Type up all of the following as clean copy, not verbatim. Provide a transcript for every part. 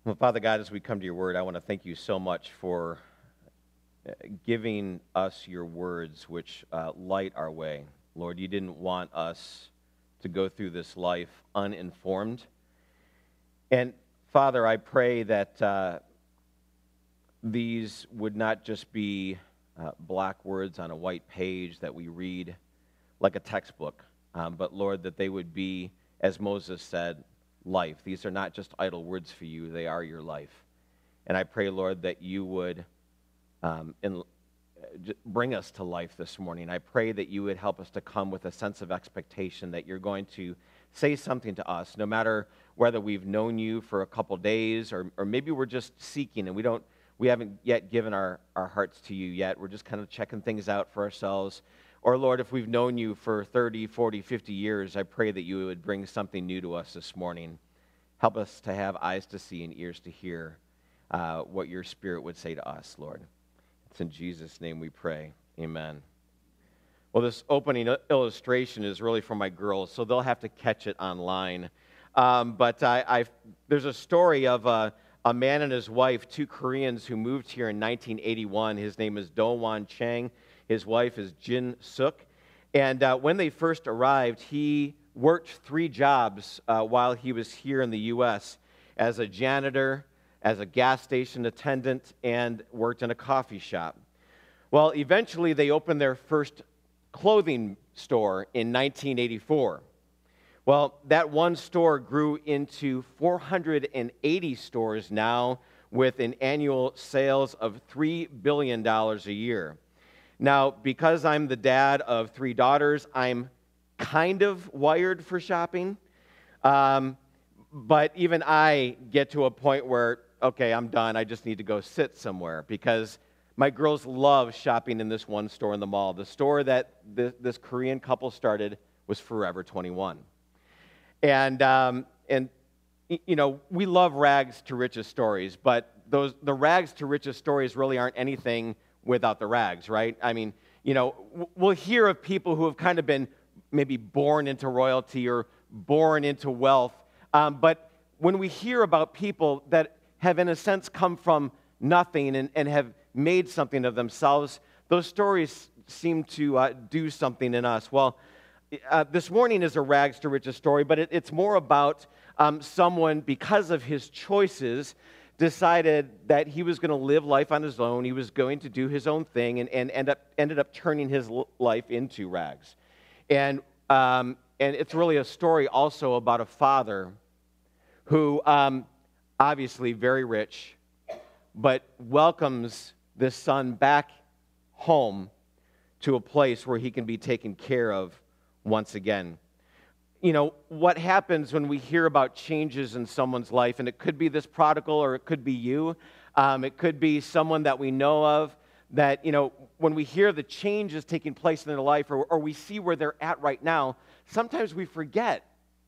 Well, Father God, as we come to your word, I want to thank you so much for giving us your words, which light our way. Lord, you didn't want us to go through this life uninformed. And Father, I pray that these would not just be black words on a white page that we read like a textbook, but Lord, that they would be, as Moses said, life. These are not just idle words for you, they are your life. And I pray, Lord, that you would bring us to life this morning. I pray that you would help us to come with a sense of expectation that you're going to say something to us, no matter whether we've known you for a couple days or maybe we're just seeking and we haven't yet given our hearts to you yet. We're just kind of checking things out for ourselves. Or, Lord, if we've known you for 30, 40, 50 years, I pray that you would bring something new to us this morning. Help us to have eyes to see and ears to hear what your Spirit would say to us, Lord. It's in Jesus' name we pray. Amen. Well, this opening illustration is really for my girls, so they'll have to catch it online. But there's a story of a man and his wife, two Koreans who moved here in 1981. His name is Do-Won Chang. His wife is Jin Suk. And when they first arrived, he worked 3 jobs while he was here in the U.S. as a janitor, as a gas station attendant, and worked in a coffee shop. Well, eventually they opened their first clothing store in 1984. Well, that one store grew into 480 stores now with an annual sales of $3 billion a year. Now, because I'm the dad of 3 daughters, I'm kind of wired for shopping. But even I get to a point where, okay, I'm done. I just need to go sit somewhere because my girls love shopping in this one store in the mall. The store that this Korean couple started was Forever 21. And you know, we love rags to riches stories, but the rags to riches stories really aren't anything without the rags, right? I mean, you know, we'll hear of people who have kind of been maybe born into royalty or born into wealth, but when we hear about people that have, in a sense, come from nothing and have made something of themselves, those stories seem to do something in us. Well, this morning is a rags to riches story, but it's more about someone, because of his choices, decided that he was going to live life on his own. He was going to do his own thing and ended up turning his life into rags. And it's really a story also about a father who, obviously very rich, but welcomes this son back home to a place where he can be taken care of once again. You know, what happens when we hear about changes in someone's life, and it could be this prodigal or it could be you, it could be someone that we know of, that, you know, when we hear the changes taking place in their life or we see where they're at right now, sometimes we forget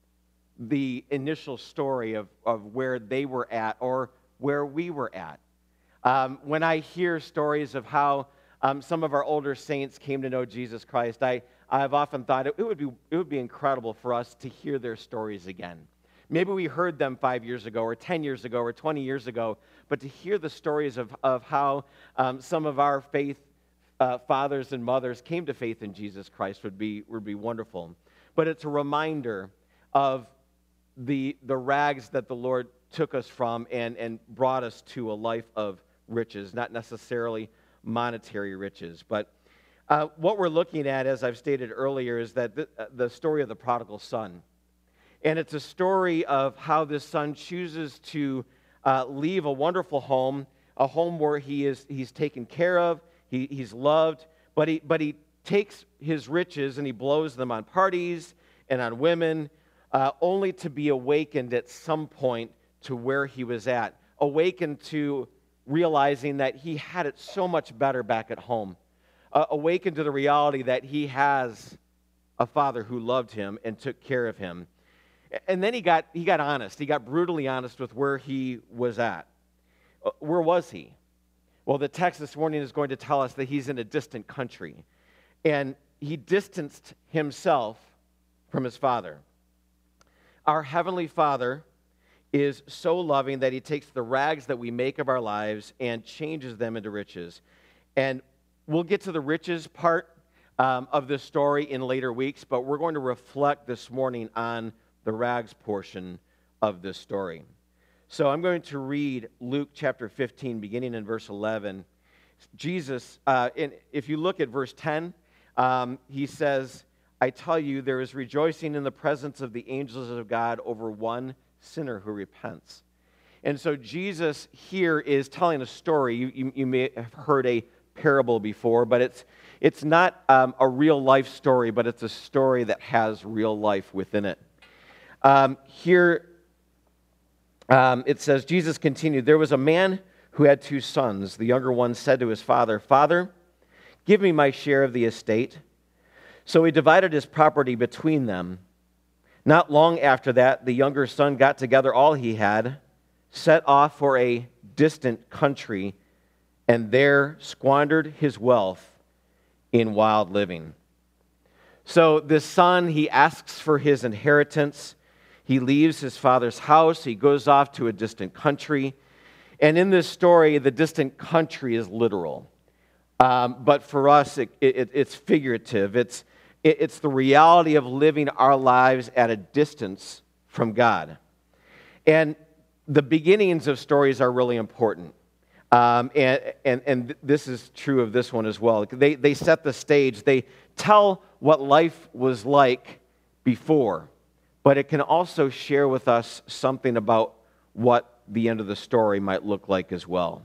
the initial story of where they were at or where we were at. When I hear stories of how some of our older saints came to know Jesus Christ, I've often thought it would be incredible for us to hear their stories again. Maybe we heard them 5 years ago or 10 years ago or 20 years ago, but to hear the stories of how some of our faith fathers and mothers came to faith in Jesus Christ would be wonderful. But it's a reminder of the rags that the Lord took us from and brought us to a life of riches, not necessarily monetary riches. But what we're looking at, as I've stated earlier, is that the story of the prodigal son. And it's a story of how this son chooses to leave a wonderful home, a home where he's taken care of, he's loved, but he takes his riches and he blows them on parties and on women, only to be awakened at some point to where he was at, awakened to realizing that he had it so much better back at home, awakened to the reality that he has a father who loved him and took care of him. And then he got honest. He got brutally honest with where he was at. Where was he? Well, the text this morning is going to tell us that he's in a distant country. And he distanced himself from his father. Our Heavenly Father is so loving that he takes the rags that we make of our lives and changes them into riches. And we'll get to the riches part of this story in later weeks, but we're going to reflect this morning on the rags portion of this story. So I'm going to read Luke chapter 15, beginning in verse 11. Jesus, if you look at verse 10, he says, I tell you, there is rejoicing in the presence of the angels of God over one sinner who repents. And so Jesus here is telling a story. You may have heard a parable before, but it's not a real life story, but it's a story that has real life within it. Here it says, Jesus continued, there was a man who had 2 sons. The younger one said to his father, Father, give me my share of the estate. So he divided his property between them. Not long after that, the younger son got together all he had, set off for a distant country, and there squandered his wealth in wild living. So this son, he asks for his inheritance. He leaves his father's house. He goes off to a distant country. And in this story, the distant country is literal. But for us, it's figurative. It's the reality of living our lives at a distance from God. And the beginnings of stories are really important. And this is true of this one as well. They set the stage. They tell what life was like before, but it can also share with us something about what the end of the story might look like as well.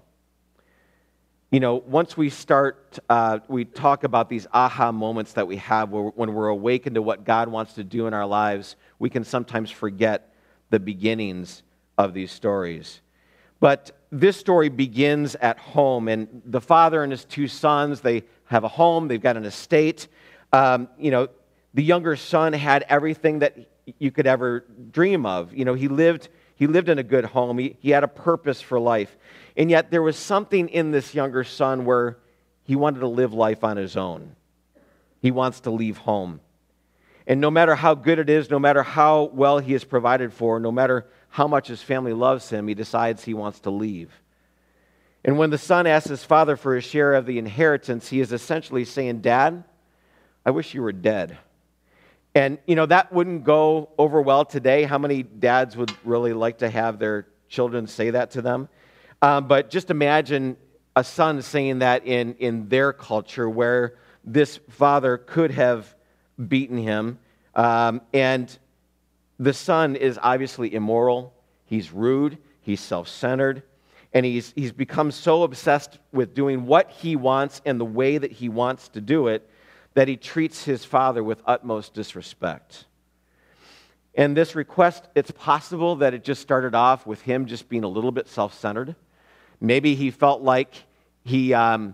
You know, once we start, we talk about these aha moments that we have when we're awakened to what God wants to do in our lives, we can sometimes forget the beginnings of these stories. But this story begins at home, and the father and his 2 sons, they have a home, they've got an estate. The younger son had everything that you could ever dream of. You know, he lived in a good home. He had a purpose for life. And yet there was something in this younger son where he wanted to live life on his own. He wants to leave home. And no matter how good it is, no matter how well he is provided for, no matter how much his family loves him, he decides he wants to leave. And when the son asks his father for his share of the inheritance, he is essentially saying, Dad, I wish you were dead. And, that wouldn't go over well today. How many dads would really like to have their children say that to them? But just imagine a son saying that in their culture where this father could have beaten him. And the son is obviously immoral. He's rude. He's self-centered. And he's become so obsessed with doing what he wants and the way that he wants to do it that he treats his father with utmost disrespect. And this request, it's possible that it just started off with him just being a little bit self-centered. Maybe he felt like he wanted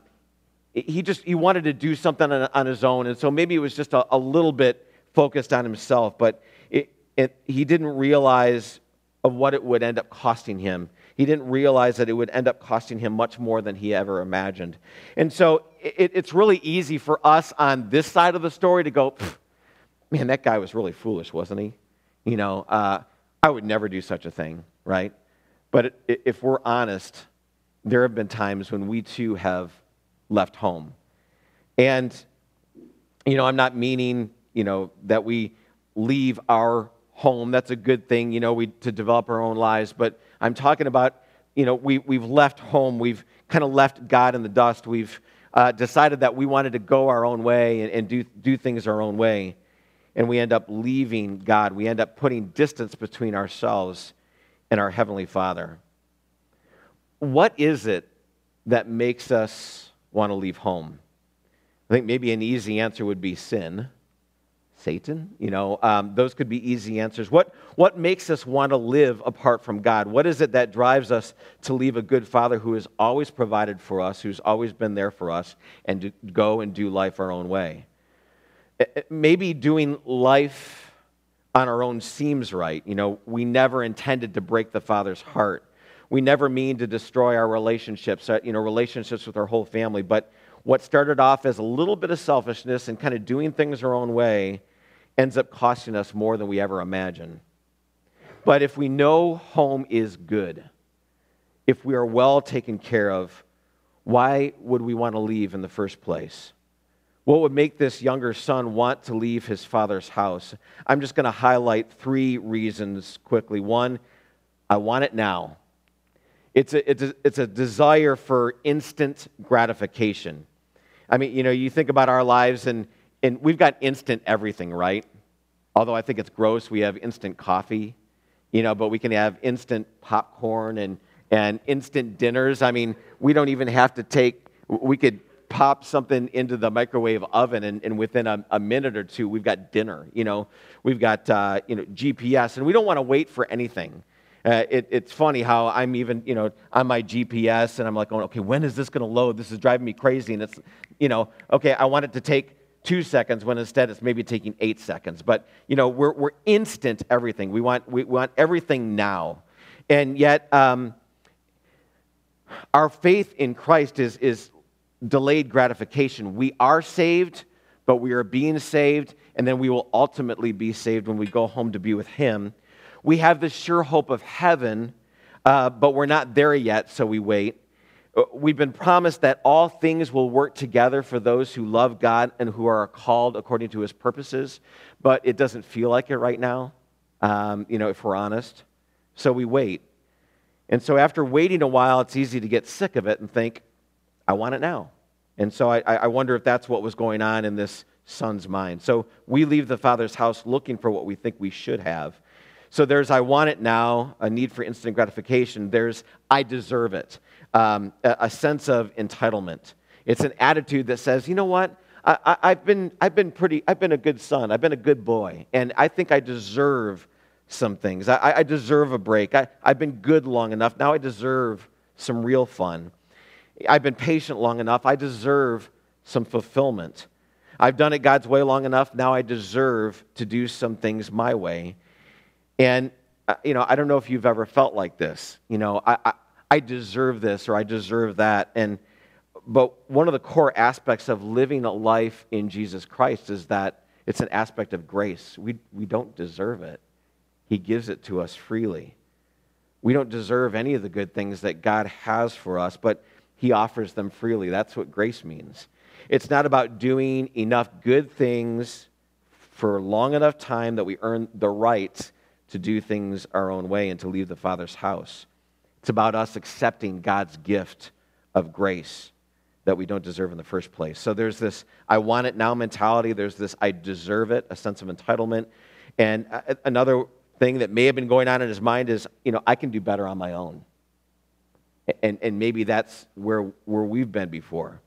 to do something on his own, and so maybe it was just a little bit focused on himself, but he didn't realize of what it would end up costing him. He didn't realize that it would end up costing him much more than he ever imagined. And so it's really easy for us on this side of the story to go, man, that guy was really foolish, wasn't he? I would never do such a thing, right? But if we're honest, there have been times when we too have left home. And, I'm not meaning, that we leave our home. That's a good thing, to develop our own lives. But I'm talking about, we've left home. We've kind of left God in the dust. We've decided that we wanted to go our own way and do things our own way. And we end up leaving God. We end up putting distance between ourselves and our Heavenly Father. What is it that makes us want to leave home? I think maybe an easy answer would be sin. Satan, those could be easy answers. What makes us want to live apart from God? What is it that drives us to leave a good Father who has always provided for us, who's always been there for us, and to go and do life our own way? Maybe doing life on our own seems right. We never intended to break the Father's heart. We never mean to destroy our relationships, relationships with our whole family. But what started off as a little bit of selfishness and kind of doing things our own way ends up costing us more than we ever imagined. But if we know home is good, if we are well taken care of, why would we want to leave in the first place? What would make this younger son want to leave his father's house? I'm just going to highlight 3 reasons quickly. 1, I want it now. It's a desire for instant gratification. I mean, you think about our lives and we've got instant everything, right? Although I think it's gross, we have instant coffee, but we can have instant popcorn and instant dinners. I mean, we don't even have to we could pop something into the microwave oven and within a minute or 2, we've got dinner, We've got, GPS, and we don't want to wait for anything. It's funny how I'm even, on my GPS, and I'm like, okay, when is this going to load? This is driving me crazy, and it's, okay, I want it to take 2 seconds, when instead it's maybe taking 8 seconds. But, we're instant everything. We want everything now. And yet, our faith in Christ is delayed gratification. We are saved, but we are being saved, and then we will ultimately be saved when we go home to be with Him. We have the sure hope of heaven, but we're not there yet, so we wait. We've been promised that all things will work together for those who love God and who are called according to His purposes, but it doesn't feel like it right now, if we're honest. So we wait. And so after waiting a while, it's easy to get sick of it and think, I want it now. And so I wonder if that's what was going on in this son's mind. So we leave the father's house looking for what we think we should have. So there's I want it now, a need for instant gratification. There's I deserve it, a sense of entitlement. It's an attitude that says, you know what, I've been a good son, I've been a good boy, and I think I deserve some things. I deserve a break. I've been good long enough. Now I deserve some real fun. I've been patient long enough. I deserve some fulfillment. I've done it God's way long enough. Now I deserve to do some things my way. And, I don't know if you've ever felt like this. I deserve this or I deserve that. But one of the core aspects of living a life in Jesus Christ is that it's an aspect of grace. We don't deserve it. He gives it to us freely. We don't deserve any of the good things that God has for us, but He offers them freely. That's what grace means. It's not about doing enough good things for long enough time that we earn the right to do things our own way and to leave the Father's house. It's about us accepting God's gift of grace that we don't deserve in the first place. So there's this I want it now mentality. There's this I deserve it, a sense of entitlement. And another thing that may have been going on in his mind is, I can do better on my own. And maybe that's where we've been before.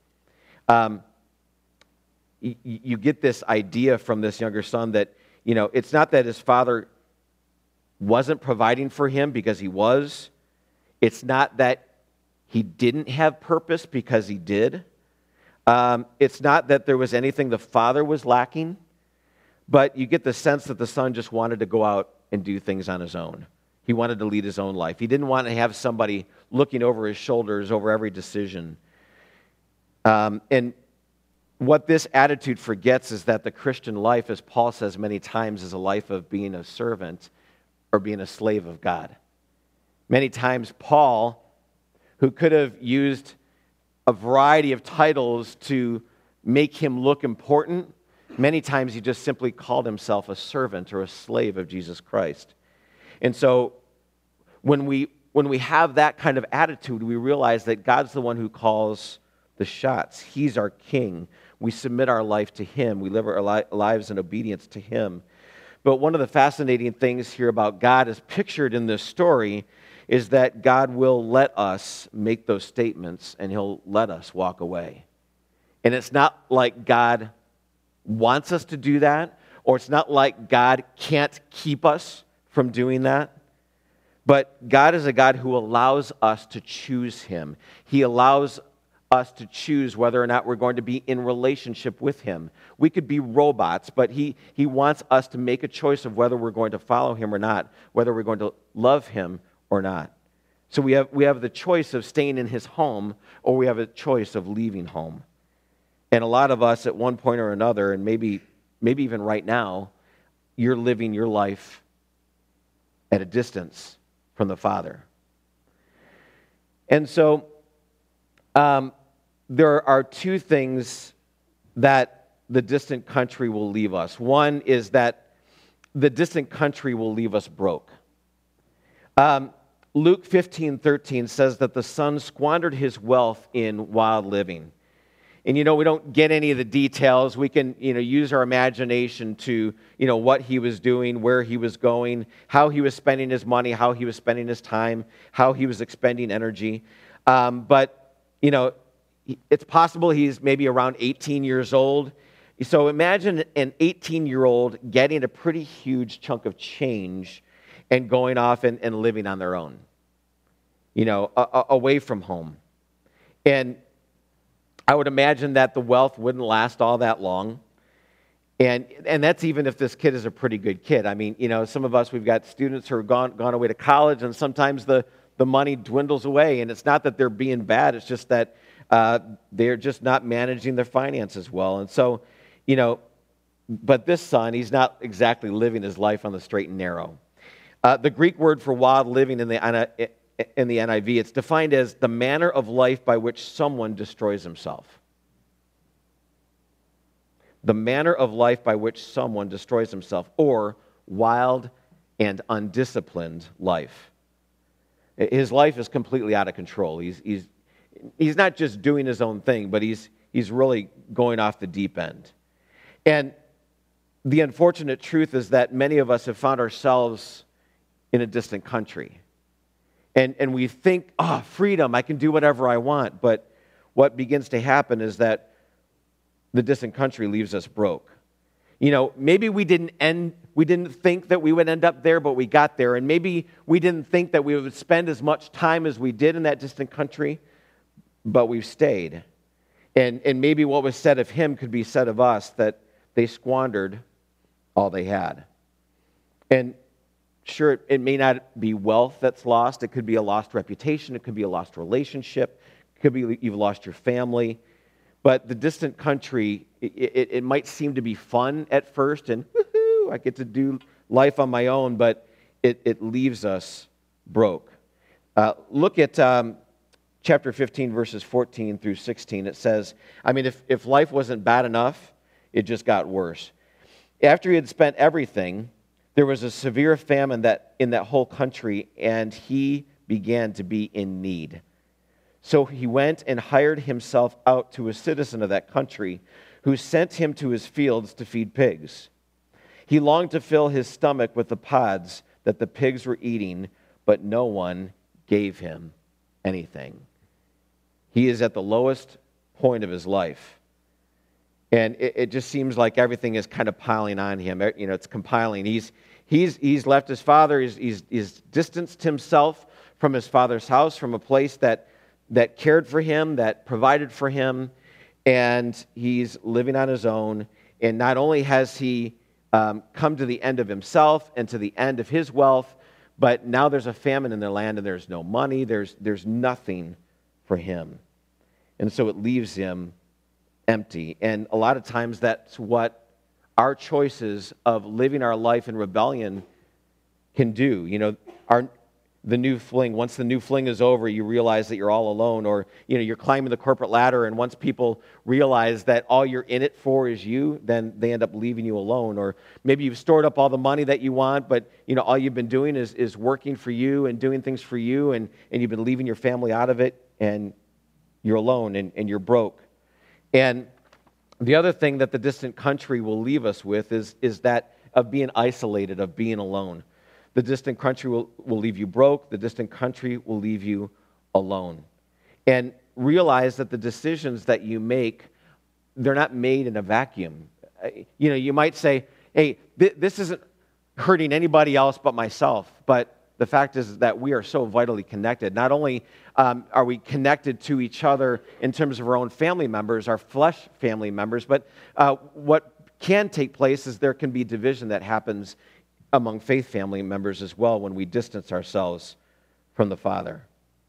You get this idea from this younger son that, it's not that his father wasn't providing for him, because he was. It's not that he didn't have purpose, because he did. It's not that there was anything the father was lacking, but you get the sense that the son just wanted to go out and do things on his own. He wanted to lead his own life. He didn't want to have somebody looking over his shoulders over every decision. And what this attitude forgets is that the Christian life, as Paul says many times, is a life of being a servant or being a slave of God. Many times Paul, who could have used a variety of titles to make him look important, many times he just simply called himself a servant or a slave of Jesus Christ. And so when we have that kind of attitude, we realize that God's the one who calls the shots. He's our king. We submit our life to Him. We live our lives in obedience to Him. But one of the fascinating things here about God, as pictured in this story, is that God will let us make those statements and He'll let us walk away. And it's not like God wants us to do that, or it's not like God can't keep us from doing that. But God is a God who allows us to choose Him. He allows us to choose whether or not we're going to be in relationship with Him. We could be robots, but He wants us to make a choice of whether we're going to follow Him or not, whether we're going to love Him or not. So we have the choice of staying in His home, or we have a choice of leaving home. And a lot of us at one point or another, and maybe even right now, you're living your life at a distance from the Father. And so there are two things that the distant country will leave us. One is that the distant country will leave us broke. Luke 15:13 says that the son squandered his wealth in wild living. And, we don't get any of the details. We can, use our imagination to, what he was doing, where he was going, how he was spending his money, how he was spending his time, how he was expending energy. But, it's possible he's maybe around 18 years old. So imagine an 18-year-old getting a pretty huge chunk of change and going off and living on their own, away from home. And I would imagine that the wealth wouldn't last all that long. And that's even if this kid is a pretty good kid. I mean, some of us, we've got students who are gone away to college, and sometimes the money dwindles away. And it's not that they're being bad. It's just that they're just not managing their finances well. And so, but this son, he's not exactly living his life on the straight and narrow. The Greek word for wild living in the NIV, it's defined as the manner of life by which someone destroys himself. The manner of life by which someone destroys himself, or wild and undisciplined life. His life is completely out of control. He's not just doing his own thing, but he's really going off the deep end. And the unfortunate truth is that many of us have found ourselves in a distant country. And we think, freedom, I can do whatever I want. But what begins to happen is that the distant country leaves us broke. Maybe we didn't think that we would end up there, but we got there. And maybe we didn't think that we would spend as much time as we did in that distant country, but we've stayed. And maybe what was said of him could be said of us, that they squandered all they had. And sure, it may not be wealth that's lost. It could be a lost reputation. It could be a lost relationship. It could be you've lost your family. But the distant country, it might seem to be fun at first, and woohoo, I get to do life on my own, but it leaves us broke. Look at chapter 15, verses 14 through 16. It says, if life wasn't bad enough, it just got worse. After he had spent everything, there was a severe famine in that whole country, and he began to be in need. So he went and hired himself out to a citizen of that country, who sent him to his fields to feed pigs. He longed to fill his stomach with the pods that the pigs were eating, but no one gave him anything. He is at the lowest point of his life. And it just seems like everything is kind of piling on him. It's compiling. He's left his father. He's distanced himself from his father's house, from a place that cared for him, that provided for him, and he's living on his own. And not only has he come to the end of himself and to the end of his wealth, but now there's a famine in the land, and there's no money. There's nothing for him. And so it leaves him empty. And a lot of times that's what our choices of living our life in rebellion can do. The new fling, once the new fling is over, you realize that you're all alone, or you're climbing the corporate ladder, and once people realize that all you're in it for is you, then they end up leaving you alone. Or maybe you've stored up all the money that you want, but all you've been doing is working for you and doing things for you, and you've been leaving your family out of it, and you're alone and you're broke. And the other thing that the distant country will leave us with is that of being isolated, of being alone. The distant country will leave you broke. The distant country will leave you alone. And realize that the decisions that you make, they're not made in a vacuum. You might say, hey, this isn't hurting anybody else but myself. But the fact is that we are so vitally connected. Not only are we connected to each other in terms of our own family members, our flesh family members, but what can take place is there can be division that happens among faith family members as well when we distance ourselves from the Father.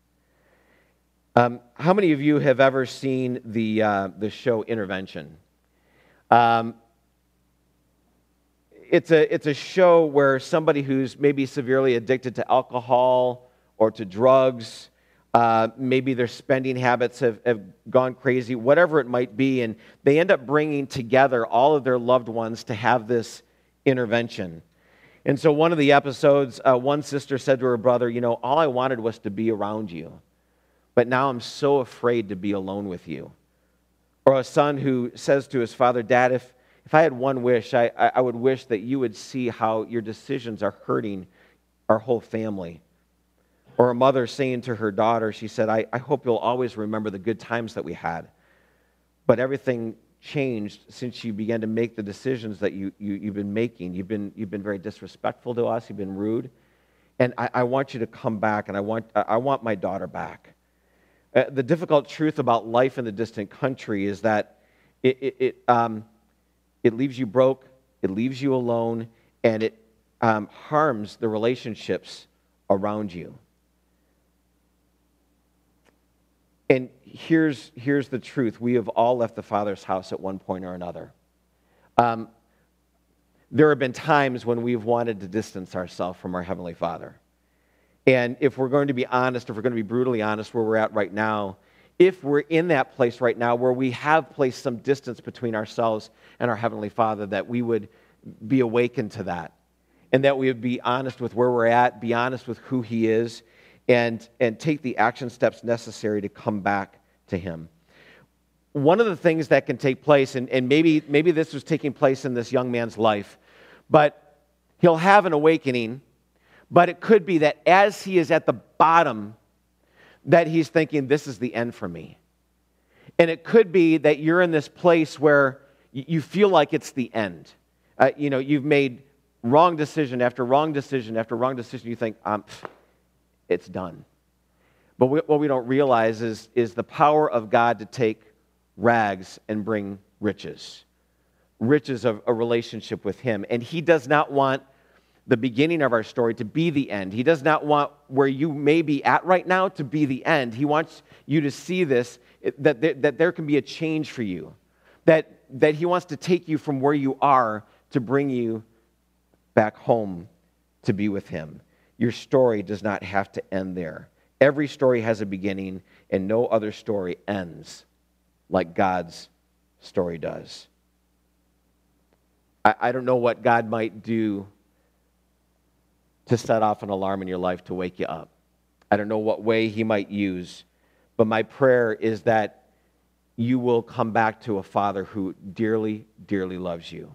How many of you have ever seen the show Intervention? it's a show where somebody who's maybe severely addicted to alcohol or to drugs, maybe their spending habits have gone crazy, whatever it might be, and they end up bringing together all of their loved ones to have this intervention. And so one of the episodes, one sister said to her brother, all I wanted was to be around you, but now I'm so afraid to be alone with you. Or a son who says to his father, Dad, if I had one wish, I would wish that you would see how your decisions are hurting our whole family. Or a mother saying to her daughter, she said, I hope you'll always remember the good times that we had. But everything changed since you began to make the decisions that you've been making. You've been very disrespectful to us. You've been rude. And I want you to come back, and I want my daughter back. The difficult truth about life in the distant country is that it leaves you broke, it leaves you alone, and it harms the relationships around you. And here's the truth. We have all left the Father's house at one point or another. There have been times when we've wanted to distance ourselves from our Heavenly Father. And if we're going to be honest, if we're going to be brutally honest where we're at right now, if we're in that place right now where we have placed some distance between ourselves and our Heavenly Father, that we would be awakened to that, and that we would be honest with where we're at, be honest with who He is, and take the action steps necessary to come back to Him. One of the things that can take place, and maybe this was taking place in this young man's life, but he'll have an awakening, but it could be that as he is at the bottom, that he's thinking, this is the end for me. And it could be that you're in this place where you feel like it's the end. You've made wrong decision after wrong decision after wrong decision. You think, it's done. But what we don't realize is the power of God to take rags and bring riches. Riches of a relationship with Him. And He does not want the beginning of our story to be the end. He does not want where you may be at right now to be the end. He wants you to see this, that there can be a change for you. That He wants to take you from where you are to bring you back home to be with Him. Your story does not have to end there. Every story has a beginning, and no other story ends like God's story does. I don't know what God might do to set off an alarm in your life to wake you up. I don't know what way He might use, but my prayer is that you will come back to a Father who dearly, dearly loves you.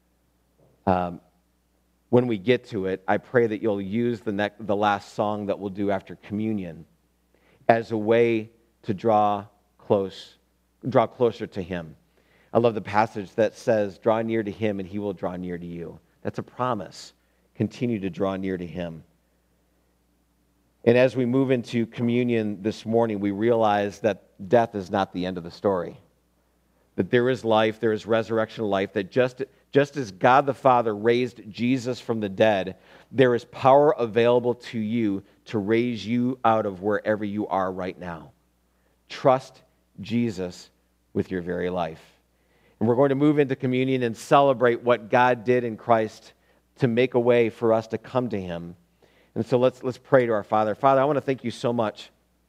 When we get to it, I pray that you'll use the last song that we'll do after communion as a way to draw closer to Him. I love the passage that says, draw near to Him and He will draw near to you. That's a promise. Continue to draw near to Him. And as we move into communion this morning, we realize that death is not the end of the story. That there is life, there is resurrection life, that just as God the Father raised Jesus from the dead, there is power available to you to raise you out of wherever you are right now. Trust Jesus with your very life. And we're going to move into communion and celebrate what God did in Christ to make a way for us to come to Him. And so let's pray to our Father. Father, I want to thank You so much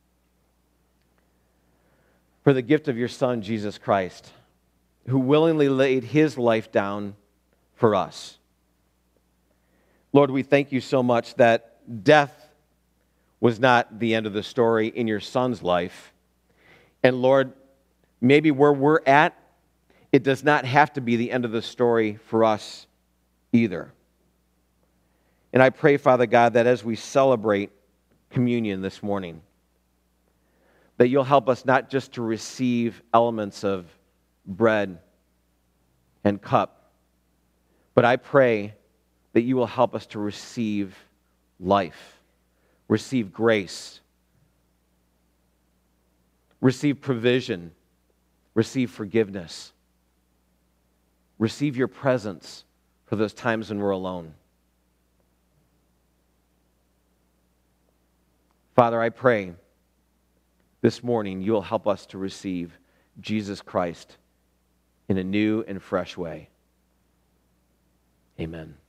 for the gift of Your Son, Jesus Christ, who willingly laid His life down for us. Lord, we thank You so much that death was not the end of the story in Your Son's life. And Lord, maybe where we're at, it does not have to be the end of the story for us either. And I pray, Father God, that as we celebrate communion this morning, that You'll help us not just to receive elements of bread and cup, but I pray that You will help us to receive life, receive grace, receive provision, receive forgiveness, receive Your presence for those times when we're alone. Father, I pray this morning You'll help us to receive Jesus Christ in a new and fresh way. Amen.